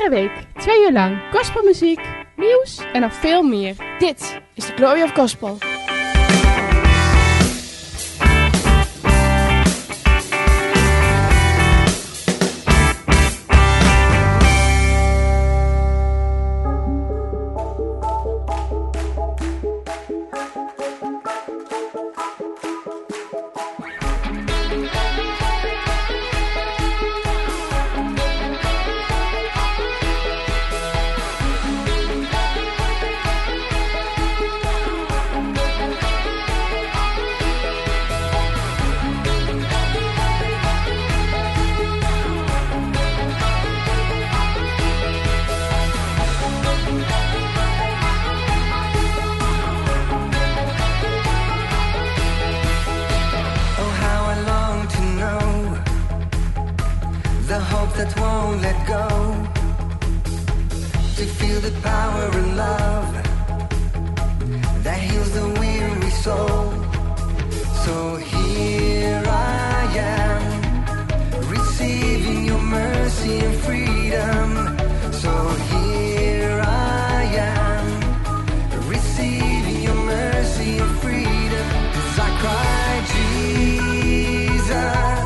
Iedere week 2 uur lang gospelmuziek, nieuws en nog veel meer. Dit is de Glory of Gospel. That won't let go, to feel the power of love that heals the weary soul. So here I am, receiving your mercy and freedom. So here I am, receiving your mercy and freedom. As I cry, Jesus,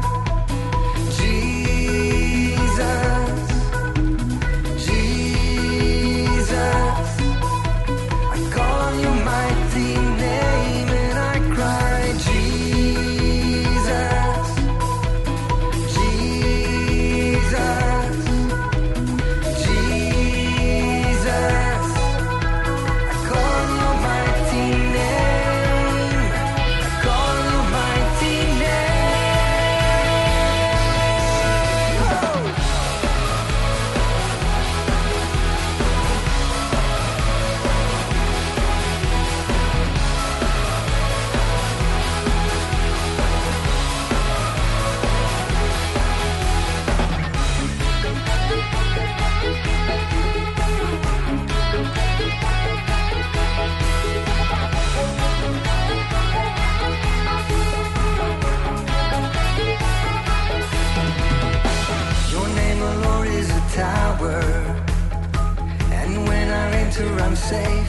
I'm safe.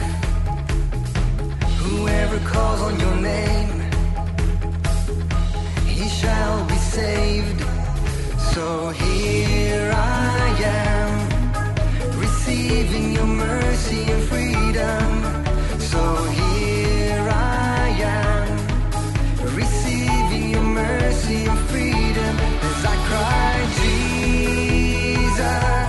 Whoever calls on your name, he shall be saved. So here I am, receiving your mercy and freedom. So here I am, receiving your mercy and freedom. As I cry, Jesus,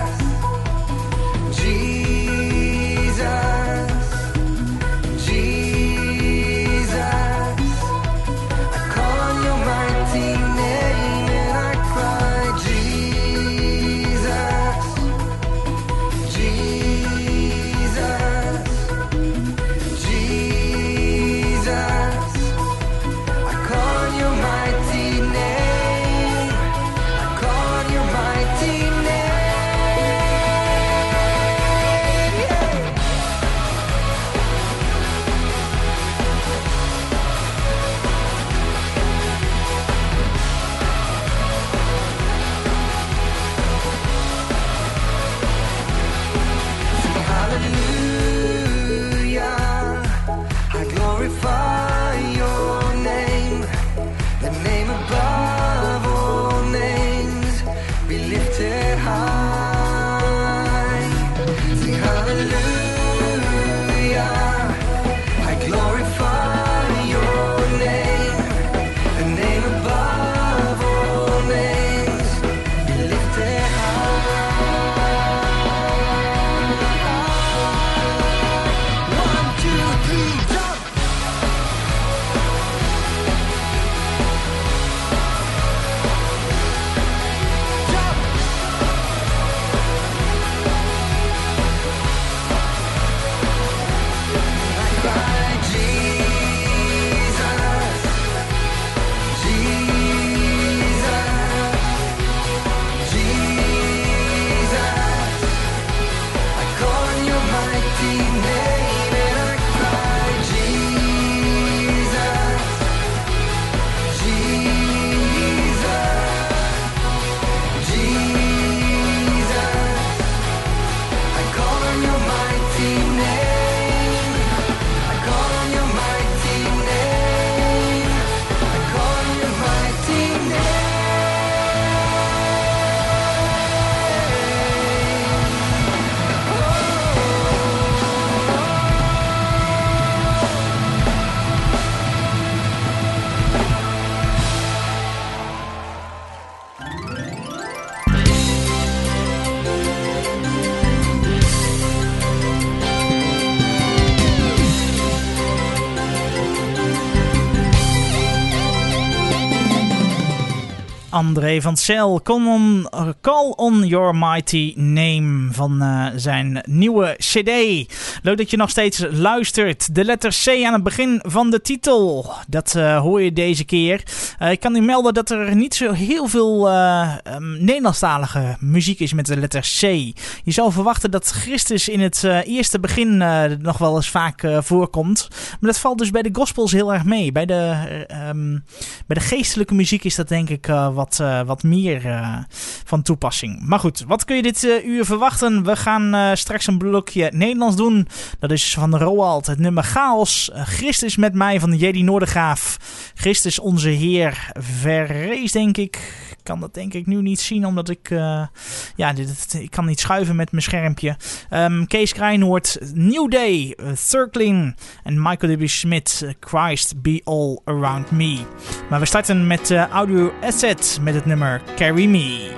André van Zyl, Call on Your Mighty Name van zijn nieuwe cd. Leuk dat je nog steeds luistert. De letter C aan het begin van de titel. Dat hoor je deze keer. Ik kan u melden dat er niet zo heel veel Nederlandstalige muziek is met de letter C. Je zou verwachten dat Christus in het eerste begin nog wel eens vaak voorkomt. Maar dat valt dus bij de gospels heel erg mee. Bij de geestelijke muziek is dat denk ik wat meer van toepassing. Maar goed, wat kun je dit uur verwachten? We gaan straks een blokje Nederlands doen. Dat is van Roald, het nummer Chaos. Christus met mij van Jedi Noordergraaf. Christus onze Heer verrees, denk ik. Ik kan dat denk ik nu niet zien, omdat ik ik kan niet schuiven met mijn schermpje. Kees Krijnoord, New Day, Circling en Michael W. Smith, Christ Be All Around Me. Maar we starten met Audio Asset met het nummer Carry Me.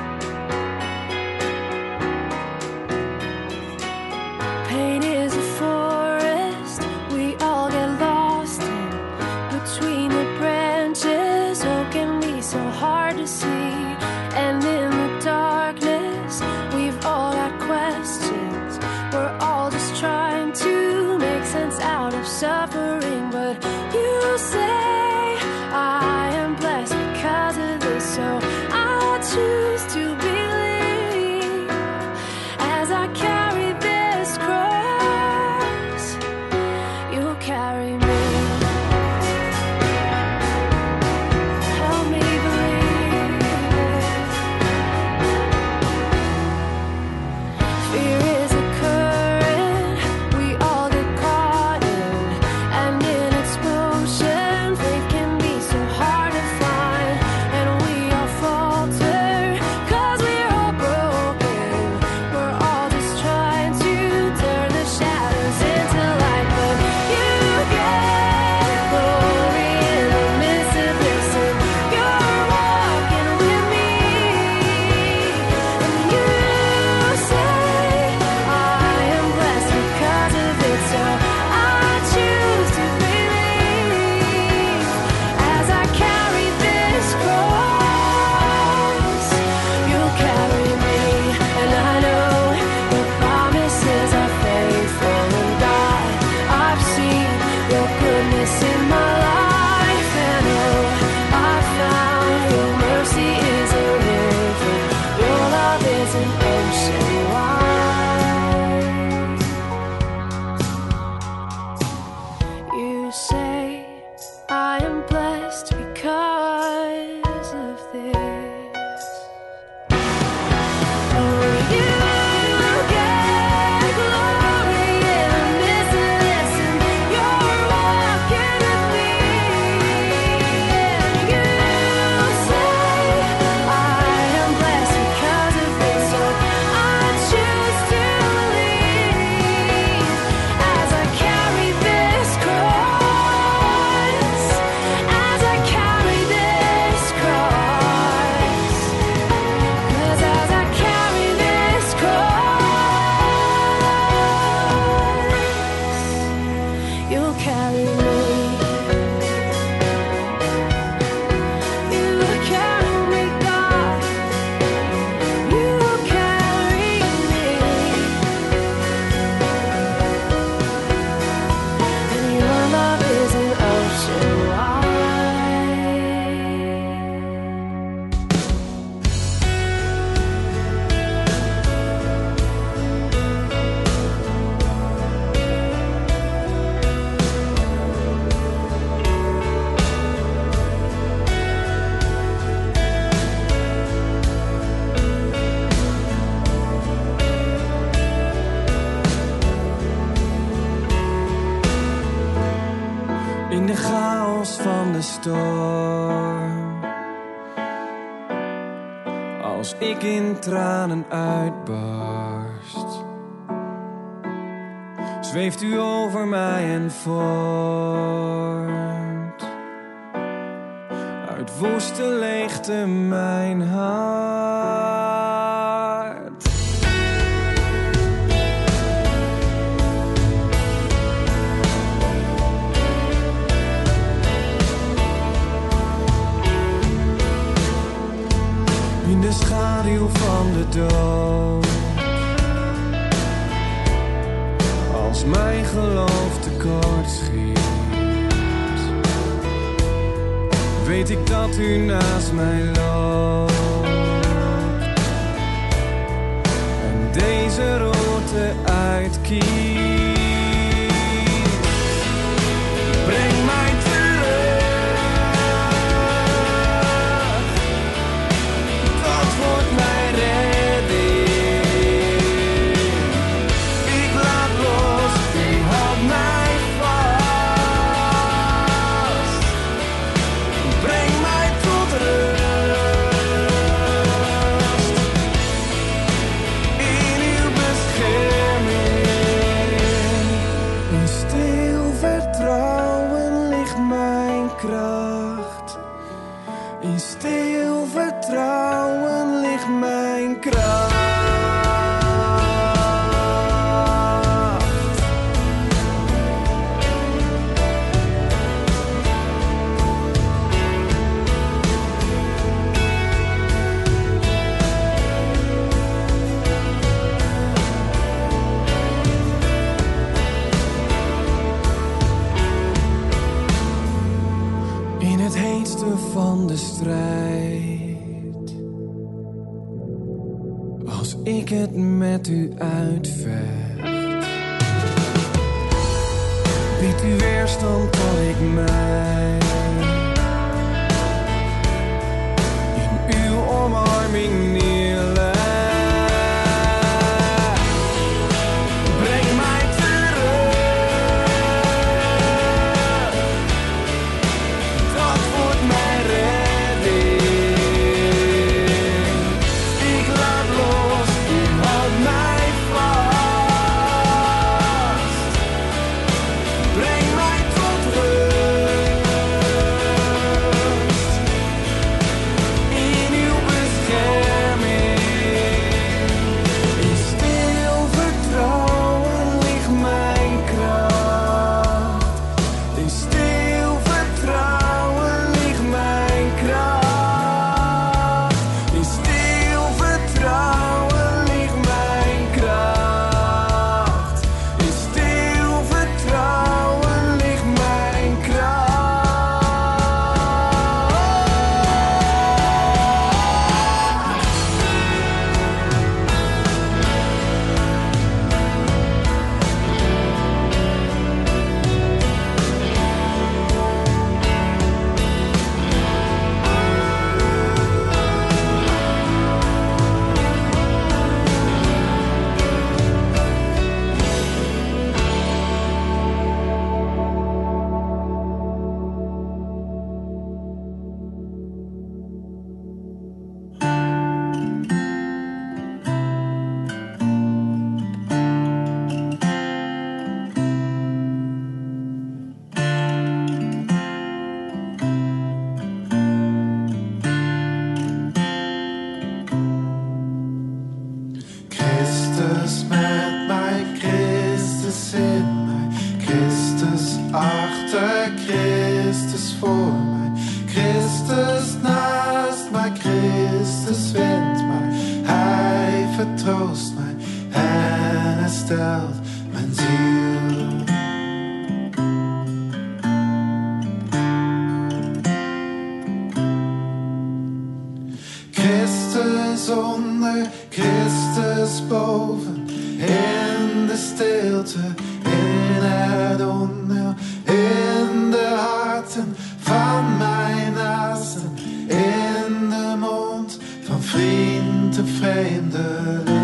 Suffering, but you say I am blessed because of this, so I choose to believe as I carry this cross. You'll carry me. Help me believe it. Fear is a current we all get caught in, and in its motion, faith can be so hard to find, and we all falter, 'cause we're all broken. We're all just trying to turn the shadows into light, but you get glory in the midst of this, and you're walking with me, and you say I am blessed because of it, so I choose to believe as I carry this cross. You'll carry me, and I know your promises are faithful, and God, I've seen your goodness in my life, and oh, I found your mercy is a river, your love is an ocean wide. You say I am blessed because of this. Oh, you get glory in the midst of this, and you're walking with me, and you say I am blessed because of this, so I choose to believe as I carry this cross, as I carry this cross, 'cause as I carry this cross, you'll carry me. You carry me, God. You carry me, and your love is an ocean wide. In de chaos van de storm, als ik in tranen uitbarst, zweeft u over mij en vormt uit woeste leegte mijn hart. de schaduw van de dood. Als mijn geloof tekort schiet, weet ik dat u naast mij loopt en deze route uitkiest. Breng mij terug, dat wordt mijn redding. Ik laat los, u houdt mij vast. Breng mij tot rust, in uw bescherming. In stil vertrouwen ligt mijn kracht. In stil vertrouwen ligt mijn kracht. In het heetste van de strijd, als ik het met u uitvecht, biedt u weerstand dat ik mij in uw omarming neerleg. Breng mij terug, dat wordt mijn redding. Ik laat los, u houdt mij vast. Breng mij tot rust, in uw bescherming. In stil vertrouwen ligt mijn kracht. In stil vertrouwen ligt mijn kracht. In stil vertrouwen ligt mijn kracht. In stil vertrouwen ligt mijn kracht. Christus met mij, Christus in mij, Christus achter, Christus voor mij, Christus naast mij, Christus vindt mij, Hij vertroost mij en herstelt mijn ziel. Christus onder, Christus boven, in de stilte, in het onheil, in de harten van mijn naasten, in de mond van vriend en vreemdeling.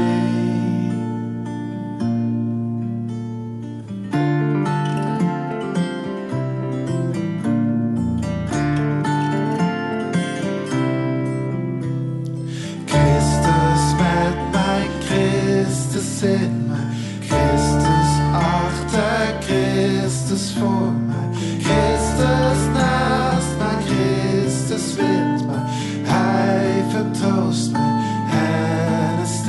Christus met mij, Christus in mij, Christus achter, Christus voor mij, Christus naast mij, Christus vindt mij, Hij vertroost mij en herstelt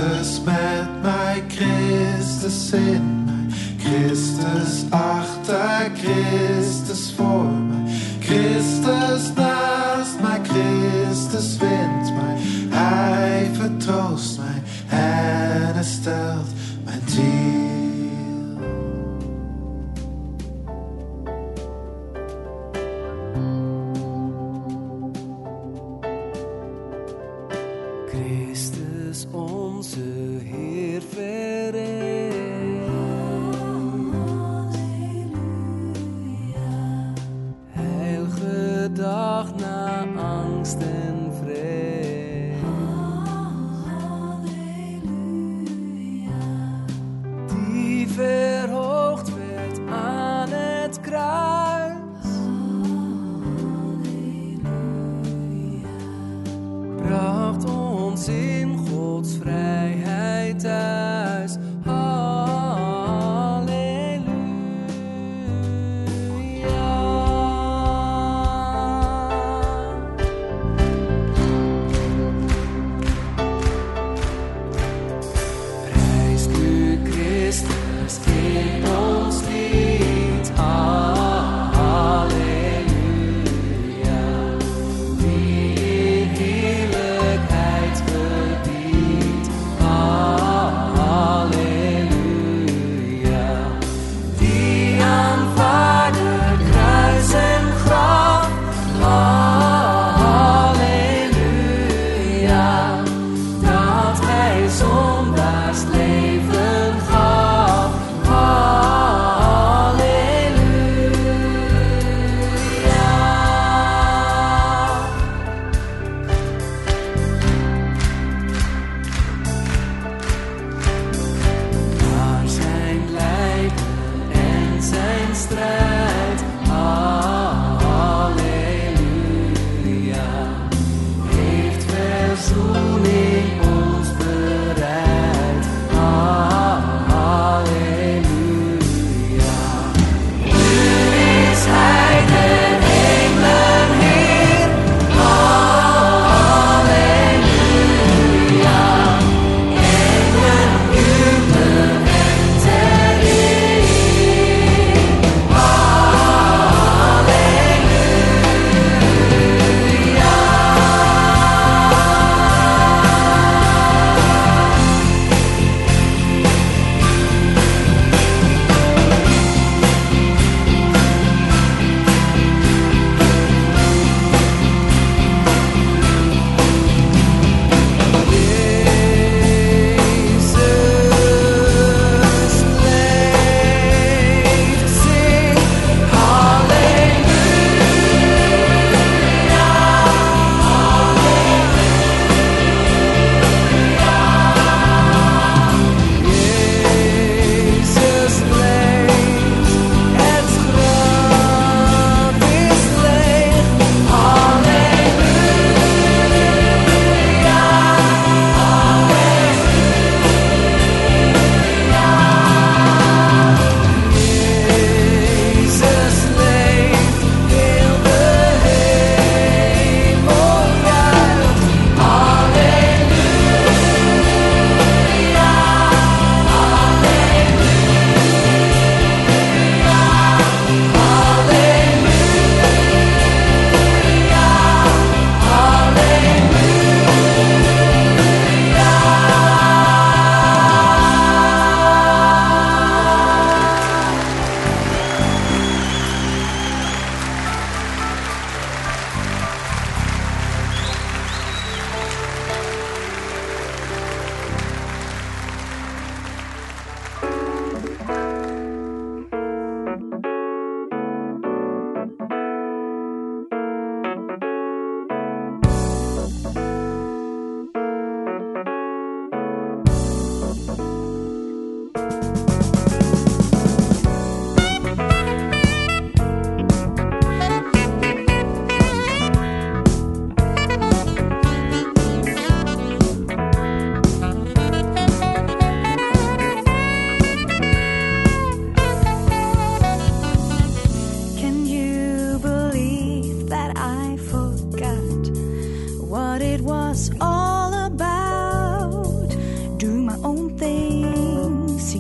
Christus met mij, Christus in mij, Christus achter, Christus voor mij, Christus naast mij, Christus vindt mij, Hij vertroost mij en herstelt mijn ziel. Christus onze Heer verreed. Heilige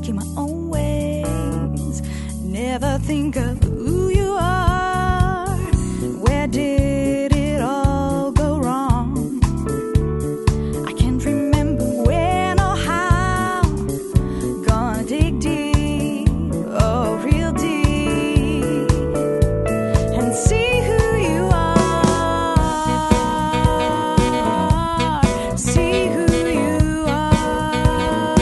making my own ways. Never think of who you are. Where did it all go wrong? I can't remember when or how. Gonna dig deep, oh real deep, and see who you are. See who you are.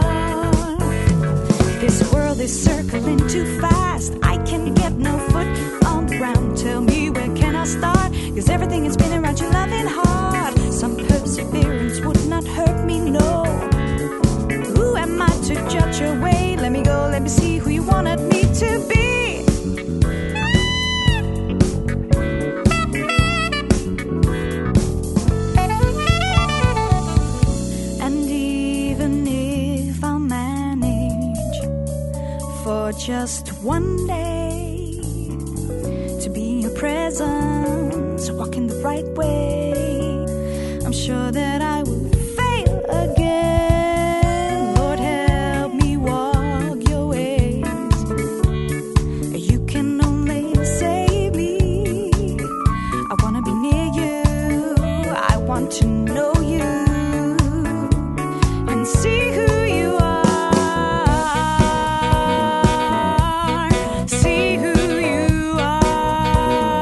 This world is circling too fast. I can get no foot on the ground. Tell me, where can I start? 'Cause everything has been around you loving hard. Some perseverance would not hurt me, no. Who am I to judge your way? Let me go, let me see who you wanted me to be. And even if I'll manage for just one day to be in your presence, walking the right way, I'm sure that I will fail again. Lord, help me walk your ways. You can only save me. I wanna be near you. I want to know you and see who you are. See who you are.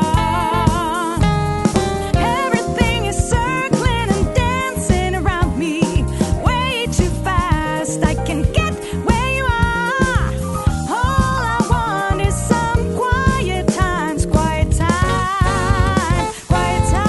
Everything is circling and dancing around me way too fast. I can get where you are. All I want is some quiet times, quiet time, quiet time.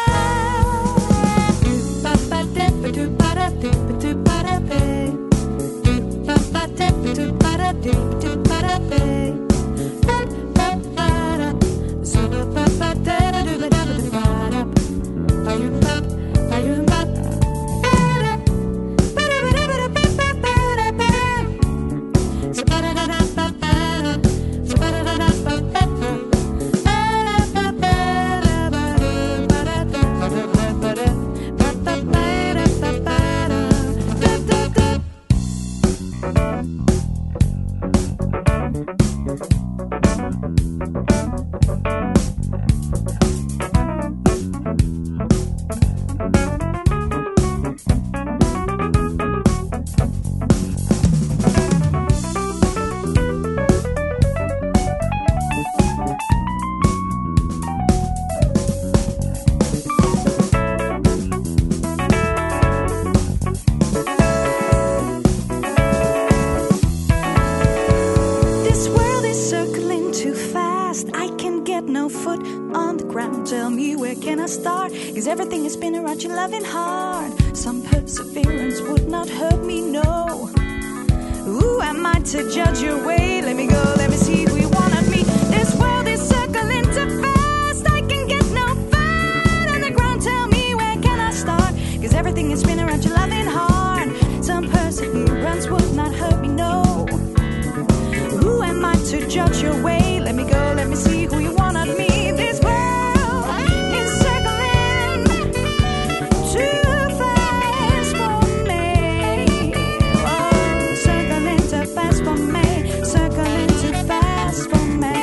This world is circling too fast. I can get no foot on the ground. Tell me, where can I start? 'Cause everything has been around you loving hard. Some perseverance would not hurt me, no. Who am I to judge your way? Let me go, let me see who you wanted me. This world is circling too fast. I can get no foot on the ground. Tell me, where can I start? 'Cause everything has been around you loving hard. Some perseverance would not hurt me, no. Who am I to judge your way? Let me go, let me see who you wanted me. This world is circling too fast for me. Oh, circling too fast for me. Circling too fast for me.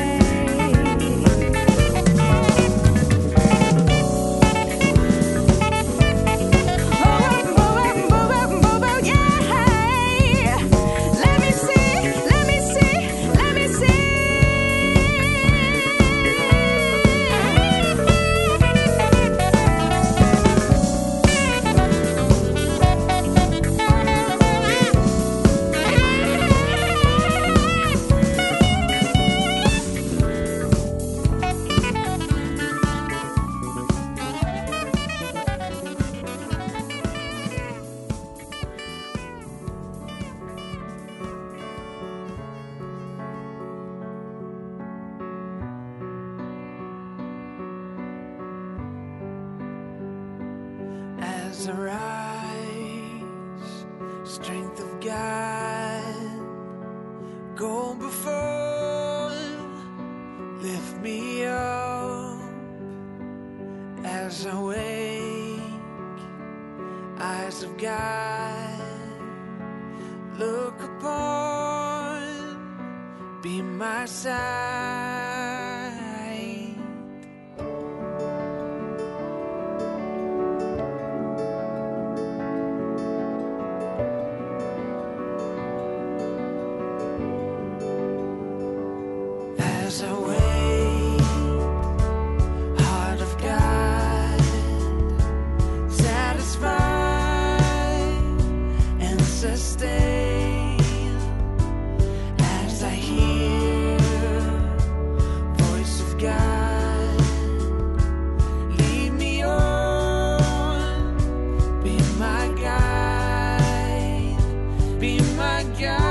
Yeah. Let me see, let me see, let me see. As I rise, strength of God, go before, lift me up. As I wake, eyes of God, look my side. As I wait, heart of God, satisfied and sustained. As I hear voice of God, lead me on, be my guide, be my guide.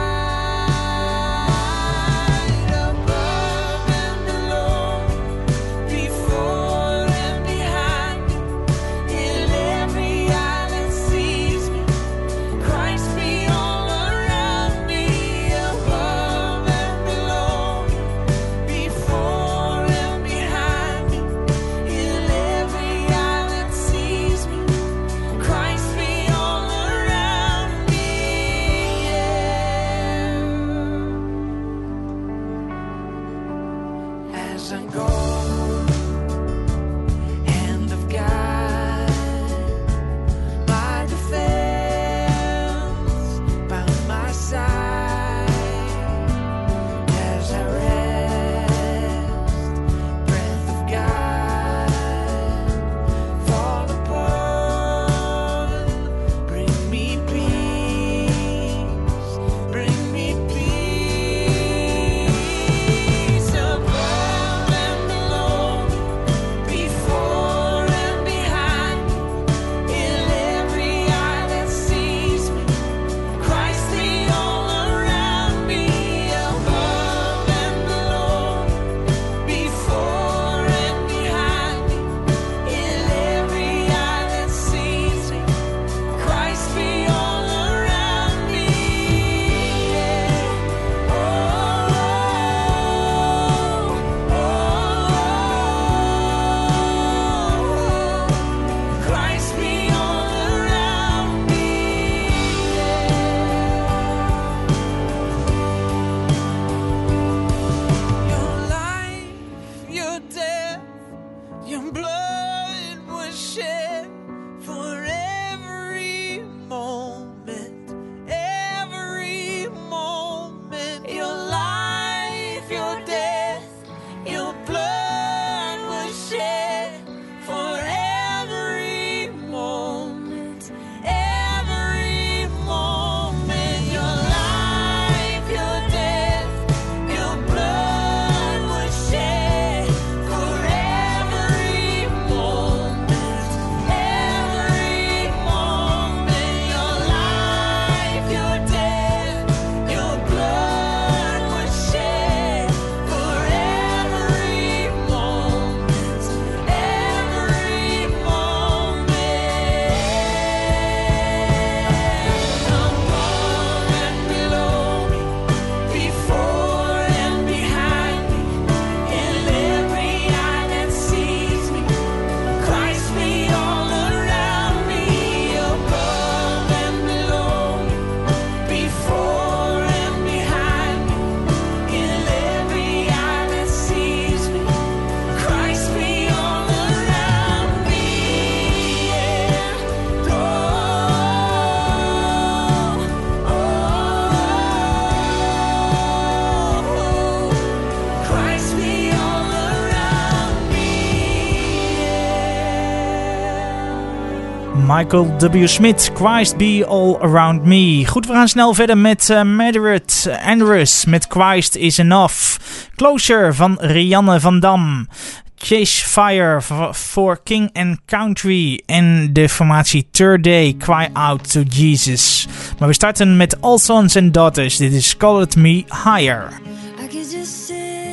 Michael W. Smith, Christ Be All Around Me. Goed, we gaan snel verder met Margaret Andrews met Christ Is Enough. Closer van Rianne van Dam. Chase Fire for King and Country. En de formatie Third Day, Cry Out to Jesus. Maar we starten met All Sons and Daughters. Dit is Call It Me Higher. I could just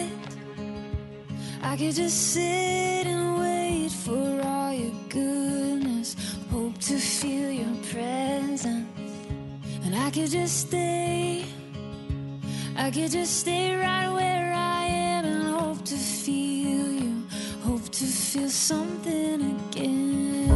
sit and wait for all your goodness. Hope to feel your presence. And I could just stay right where I am and hope to feel you. Hope to feel something again.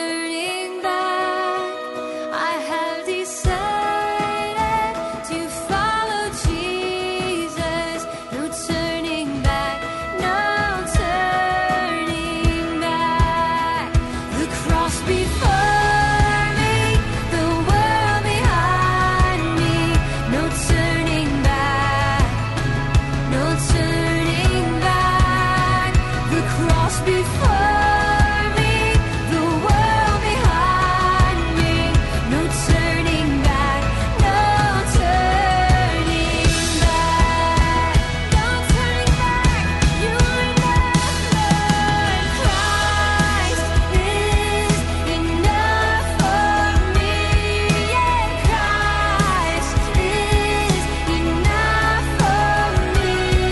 turning back. I have decided to follow Jesus. No turning back, no turning back. The cross before me, the world behind me. No turning back, no turning back. The cross before me, the world behind me. No turning back, no turning back. No turning back. You will never learn. Christ is enough for me. Yeah, Christ is enough for me.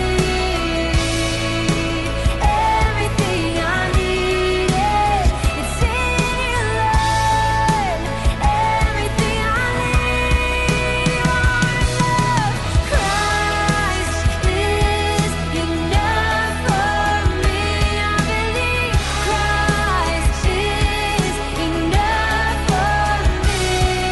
Everything I need it's in your love. Everything I need, love. Christ is enough for me. I believe Christ is enough for me.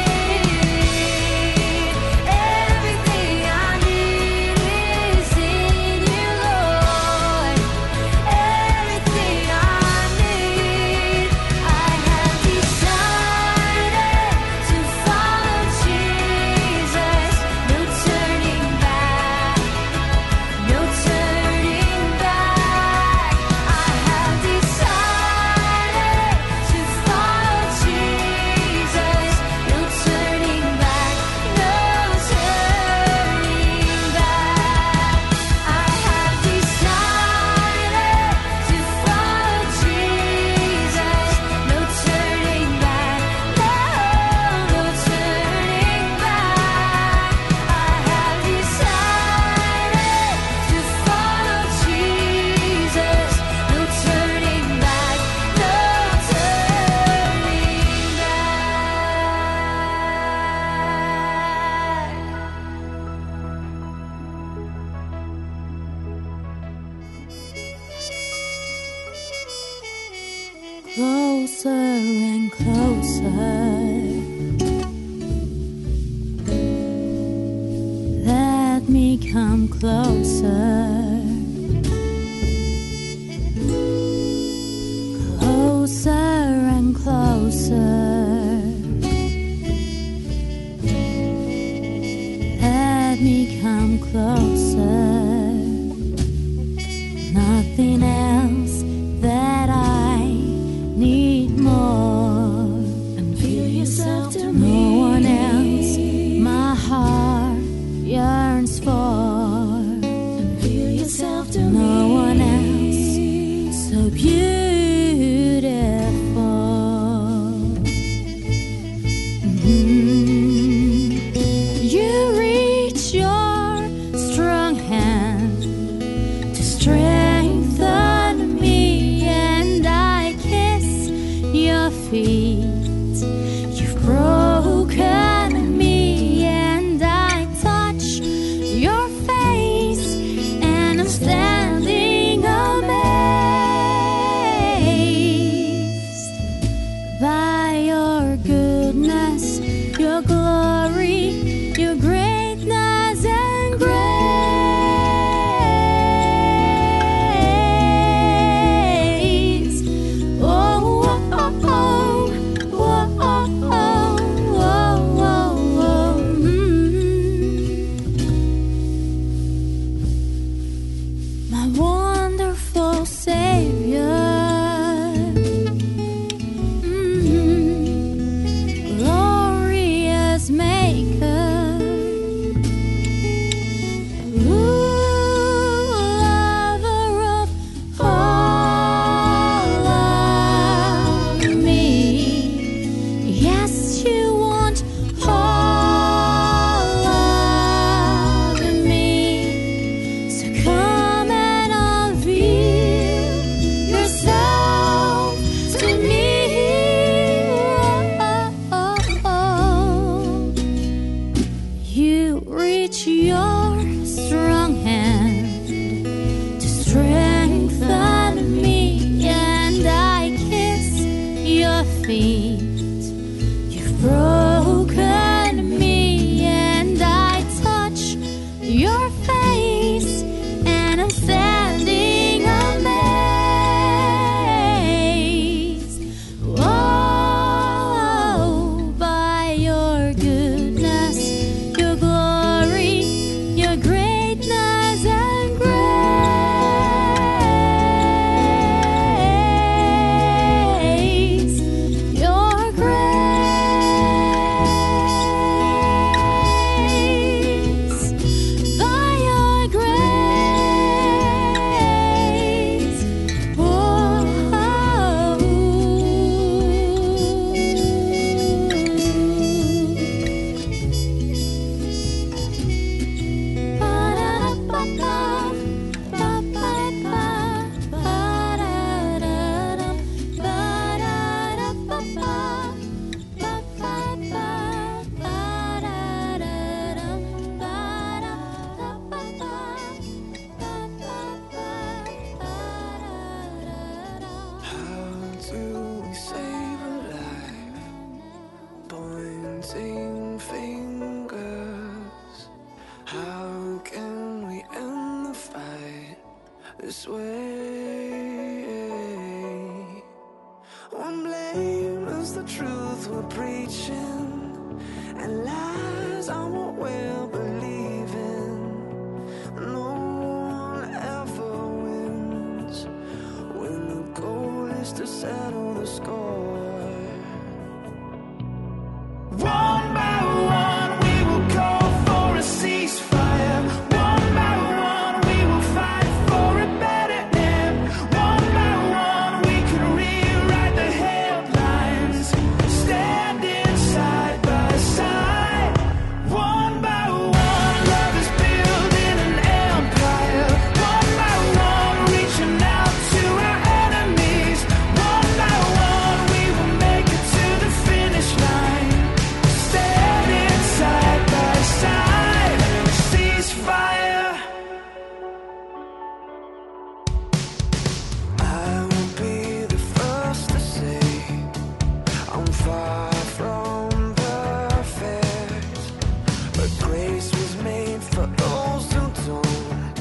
Everything I need is in you, Lord. Everything I need, I have decided to follow Jesus. No turning back, no turning back. I have decided to follow Jesus. No turning back, no turning back. I have decided to follow Jesus. No turning back, no turning back. I have decided to follow Jesus. No turning back, no turning back. Closer and closer. Let me come closer. Closer and closer. Let me come closer. Nothing else that I need more. And feel yourself to me. No one else my heart yearns for. And feel yourself to me. No one else so beautiful. You reach your strong hand to strengthen me, and I kiss your feet. You've broken me, and I touch your face, and I'm standing amazed by your goodness, your glory, your greatness and grace. Oh, oh, oh, oh, oh, oh, oh, oh, My wonderful Savior. broken me, and I touch your face, and I'm standing amazed. Oh, by your goodness, your glory, your greatness and grace, your grace, by your grace. How do we save a life? Pointing fingers. How can we end the fight this way? One blames the truth we're preaching, and lies are what we're believing. No one ever wins when the goal is to settle the score. One by one we will call for a ceasefire. One by one we will fight for a better end. One by one we can rewrite the headlines, standing side by side. One by one love is building an empire. One by one reaching out to our enemies. One by one we will make it to the finish line, standing side by side. Ceasefire. I will be the first to say I'm far from perfect, but grace was made for those who don't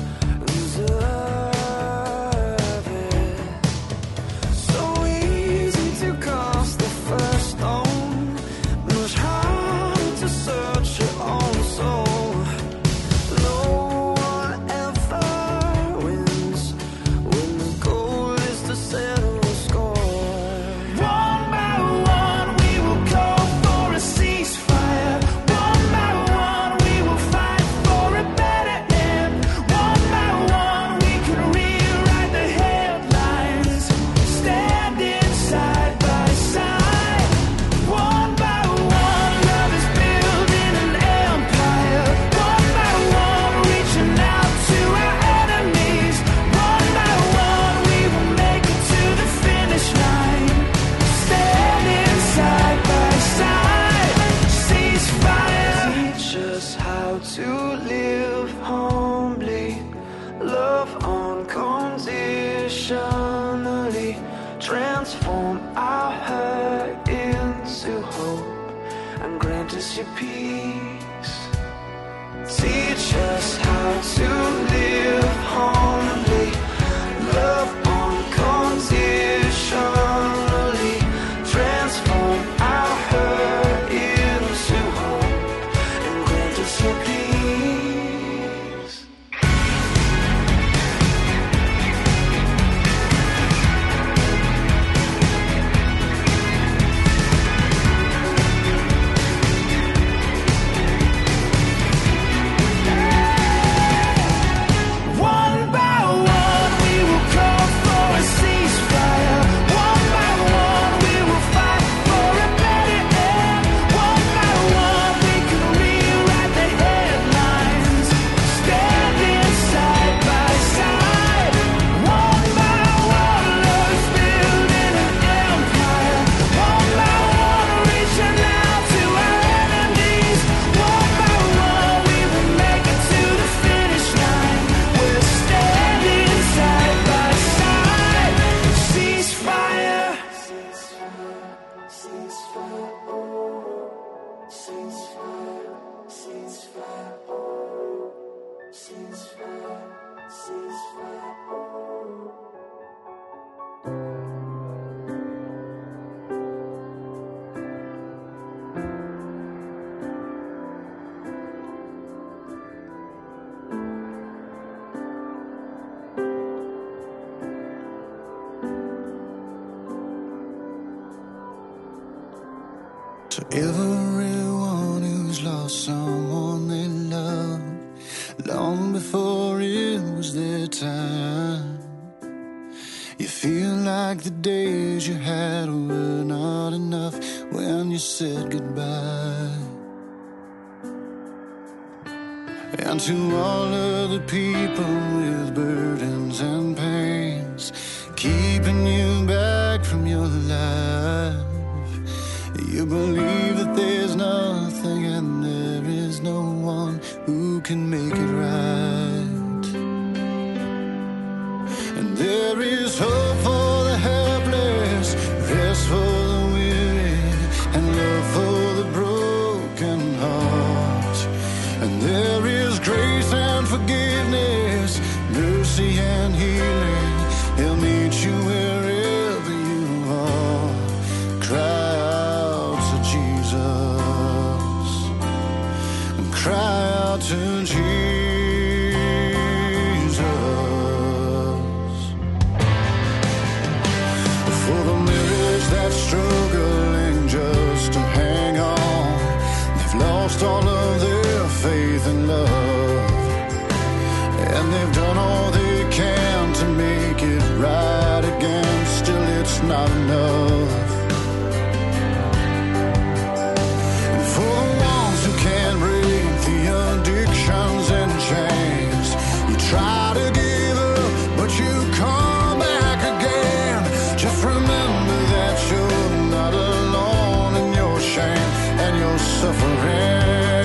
deserve it. So easy to cast the first stone, much harder to search your own soul. No one ever wins when the goal is to settle the score. One by one we will call for a ceasefire. One by one we will fight for a better end. One by one we can rewrite the headlines, standing side by side. One by one love is building an empire. One by one reaching out to our enemies. One by one we will make it to the finish line, standing side by side. Ceasefire. Teach us how to live humbly, love unconditionally, transform our hurt into hope, and grant us your peace. Teach us how to live humbly, love unconditionally, transform our hurt into hope, and grant us your peace. One by one we will call for a ceasefire. One by one we will fight for a better end. One by one we can rewrite the headlines, standing side by side. One by one love's building an empire. One by one reaching out to our enemies. One by one we will make it to the finish line. We're standing side by side. Ceasefire. Ceasefire. To everyone who's lost someone they love, long before it was their time. You feel like the days you had were not enough when you said goodbye. And to all of the people with burdens and pains, keeping you back from your life, you believe that there's nothing and there is no one who can make it right. And there is hope for the helpless, rest for the weary, and love for the broken heart. And there is grace and forgiveness, mercy and healing. He'll meet you wherever you are. Cry out to Jesus, and cry out to Jesus. For the marriage that's struggling just to hang on, they've lost all of their faith and love, and they've done all they can to make it right again. Still it's not enough. And for the ones who can't break the addictions and chains, you try to give up but you come back again. Just remember that you're not alone in your shame and your suffering.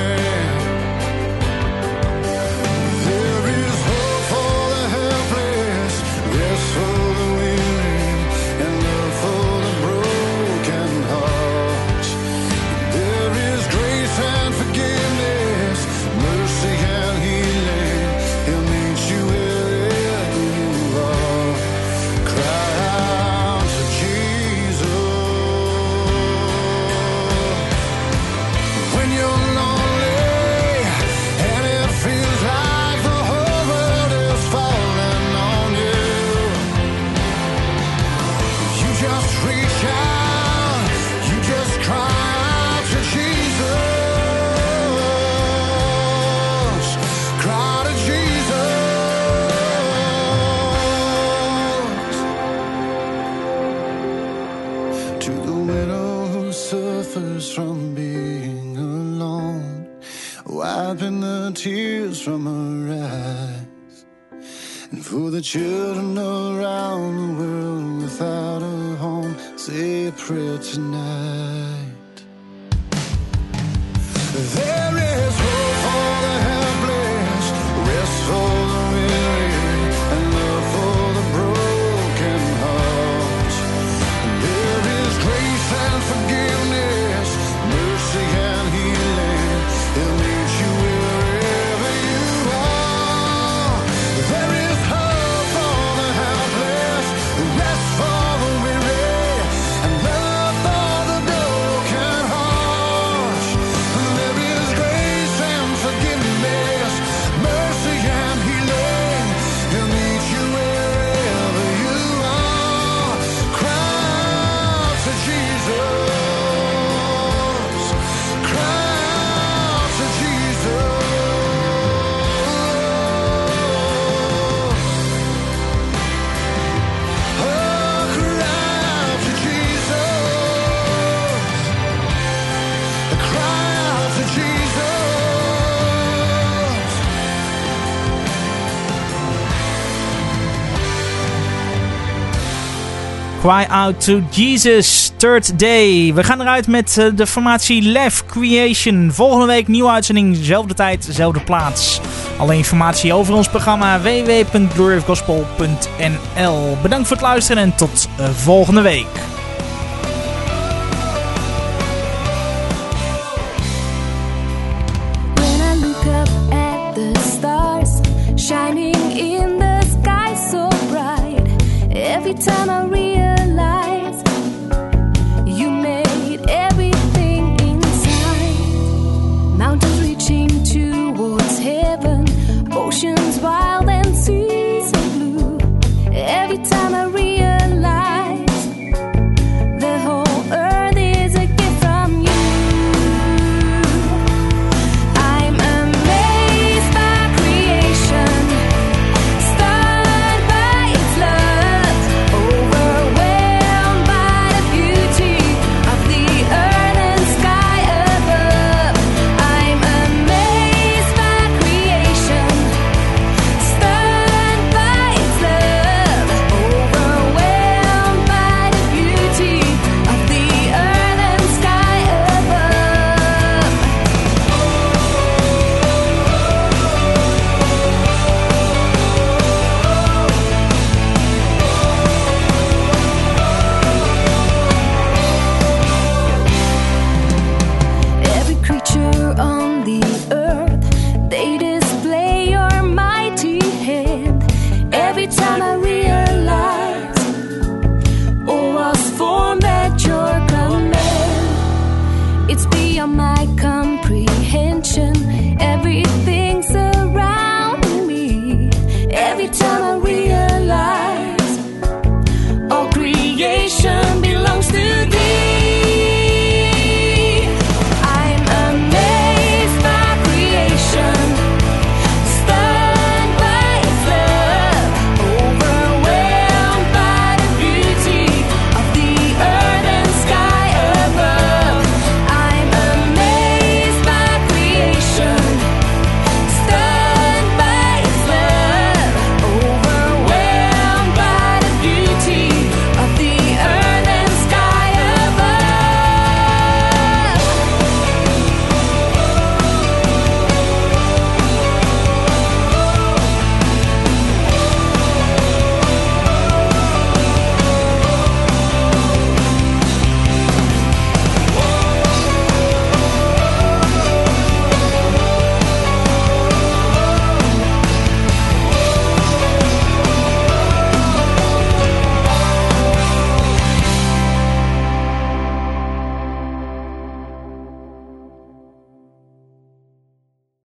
From being alone, wiping the tears from her eyes, and for the children around the world without a home, say a prayer tonight. There is hope for the helpless, rest for the weary, and love for the broken heart. There is grace and forgiveness, mercy and healing. He'll meet you wherever you are. There is hope for the helpless, rest for the weary, and love for the broken heart. There is grace and forgiveness, mercy and healing. He'll meet you wherever you are. Cry out to Jesus. Cry Out to Jesus, Third Day. We gaan eruit met de formatie Lev Creation. Volgende week nieuwe uitzending, zelfde tijd, zelfde plaats. Alle informatie over ons programma www.gloryofgospel.nl. Bedankt voor het luisteren en tot volgende week. When I look up at the stars shining in the sky so bright, every time I realize you made everything inside. Mountains reaching towards heaven, oceans wild and seas of blue. Every time I realize It's beyond my comprehension.